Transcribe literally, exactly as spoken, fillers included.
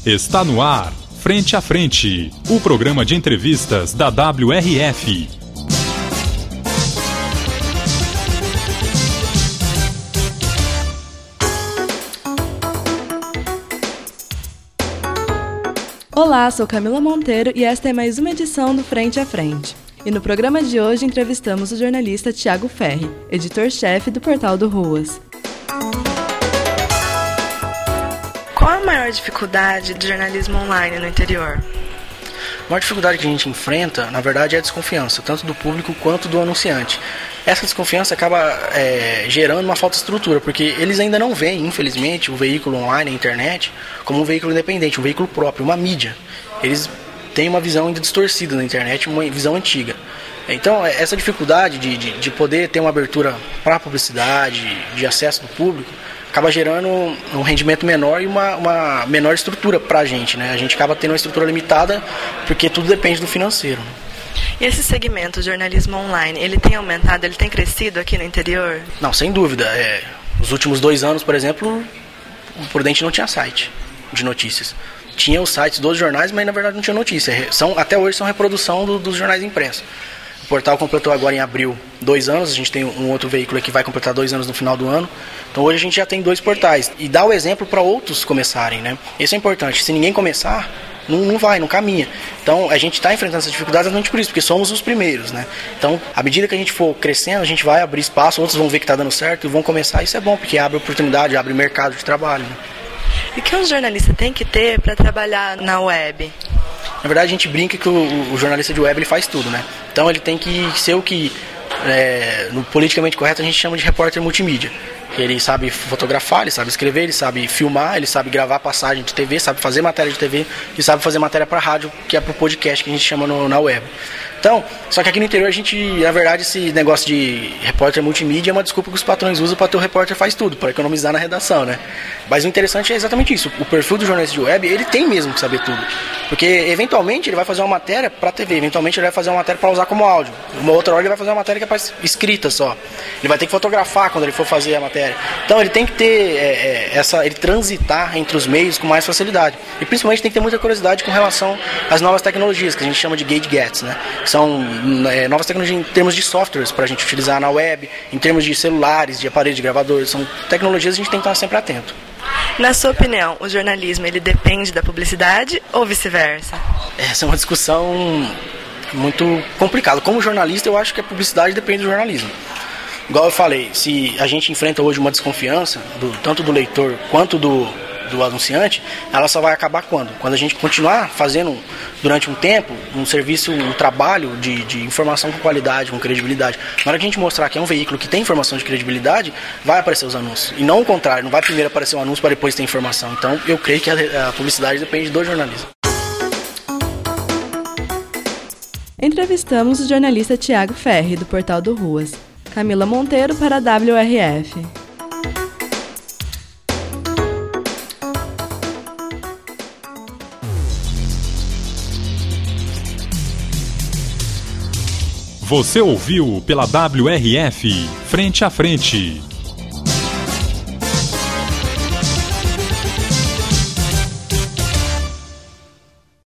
Está no ar, Frente a Frente, o programa de entrevistas da W R F. Olá, sou Camila Monteiro e esta é mais uma edição do Frente a Frente. E no programa de hoje entrevistamos o jornalista Thiago Ferri, editor-chefe do portal do Ruas. Qual a maior dificuldade do jornalismo online no interior? A maior dificuldade que a gente enfrenta, na verdade, é a desconfiança, tanto do público quanto do anunciante. Essa desconfiança acaba é, gerando uma falta de estrutura, porque eles ainda não veem, infelizmente, o veículo online, a internet, como um veículo independente, um veículo próprio, uma mídia. Eles têm uma visão ainda distorcida na internet, uma visão antiga. Então, essa dificuldade de, de, de poder ter uma abertura para a publicidade, de acesso do público, acaba gerando um rendimento menor e uma, uma menor estrutura para a gente, né? A gente acaba tendo uma estrutura limitada porque tudo depende do financeiro. E esse segmento, o jornalismo online, ele tem aumentado, ele tem crescido aqui no interior? Não, sem dúvida. É, os últimos dois anos, por exemplo, o Prudente não tinha site de notícias. Tinha os sites dos jornais, mas na verdade não tinha notícia. São, até hoje são reprodução do, dos jornais impressos. O portal completou agora em abril dois anos, a gente tem um outro veículo que vai completar dois anos no final do ano. Então hoje a gente já tem dois portais e dá o exemplo para outros começarem, né? Isso é importante, se ninguém começar, não, não vai, não caminha. Então a gente está enfrentando essas dificuldades exatamente por isso, porque somos os primeiros, né? Então, à medida que a gente for crescendo, a gente vai abrir espaço, outros vão ver que está dando certo e vão começar, isso é bom, porque abre oportunidade, abre mercado de trabalho, né? E o que um jornalista tem que ter para trabalhar na web? Na verdade, a gente brinca que o, o jornalista de web ele faz tudo, né? Então ele tem que ser o que, é, no politicamente correto, a gente chama de repórter multimídia. Ele sabe fotografar, ele sabe escrever, ele sabe filmar, ele sabe gravar passagem de T V, sabe fazer matéria de T V e sabe fazer matéria para rádio, que é para o podcast que a gente chama no, na web. Então, só que aqui no interior a gente, na verdade, esse negócio de repórter multimídia é uma desculpa que os patrões usam para ter o repórter faz tudo, para economizar na redação, né? Mas o interessante é exatamente isso, o perfil do jornalista de web, ele tem mesmo que saber tudo. Porque, eventualmente, ele vai fazer uma matéria para T V, eventualmente ele vai fazer uma matéria para usar como áudio. Uma outra hora ele vai fazer uma matéria que é para escrita só. Ele vai ter que fotografar quando ele for fazer a matéria. Então ele tem que ter é, é, essa, ele transitar entre os meios com mais facilidade. E principalmente tem que ter muita curiosidade com relação às novas tecnologias, que a gente chama de gadgets, né? São é, novas tecnologias em termos de softwares para a gente utilizar na web, em termos de celulares, de aparelhos de gravadores. São tecnologias que a gente tem que estar sempre atento. Na sua opinião, o jornalismo ele depende da publicidade ou vice-versa? Essa é uma discussão muito complicada. Como jornalista, eu acho que a publicidade depende do jornalismo. Igual eu falei, se a gente enfrenta hoje uma desconfiança, do, tanto do leitor quanto do, do anunciante, ela só vai acabar quando? Quando a gente continuar fazendo, durante um tempo, um serviço, um trabalho de, de informação com qualidade, com credibilidade. Na hora que a gente mostrar que é um veículo que tem informação de credibilidade, vai aparecer os anúncios. E não o contrário, não vai primeiro aparecer um anúncio para depois ter informação. Então, eu creio que a, a publicidade depende do jornalismo. Entrevistamos o jornalista Thiago Ferri, do portal do Ruas. Camila Monteiro para a W R F. Você ouviu pela W R F, Frente a Frente.